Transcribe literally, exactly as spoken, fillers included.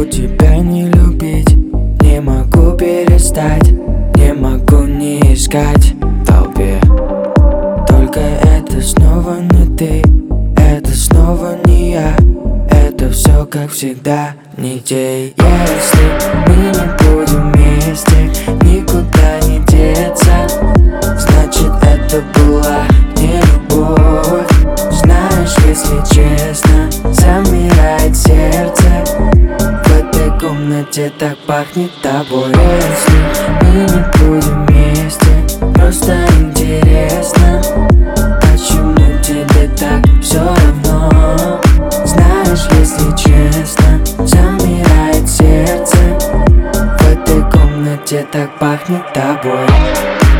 могу тебя не любить, не могу перестать, не могу не искать в толпе. Только это снова не ты, это снова не я, это все как всегда не те. Если мы не будем вместе, никуда не деться, значит это была не любовь. Знаешь, если честно, замирает сердце, в этой комнате так пахнет тобой. Если мы не будем вместе, просто интересно, почему тебе так все равно? Знаешь, если честно, замирает сердце, в этой комнате так пахнет тобой.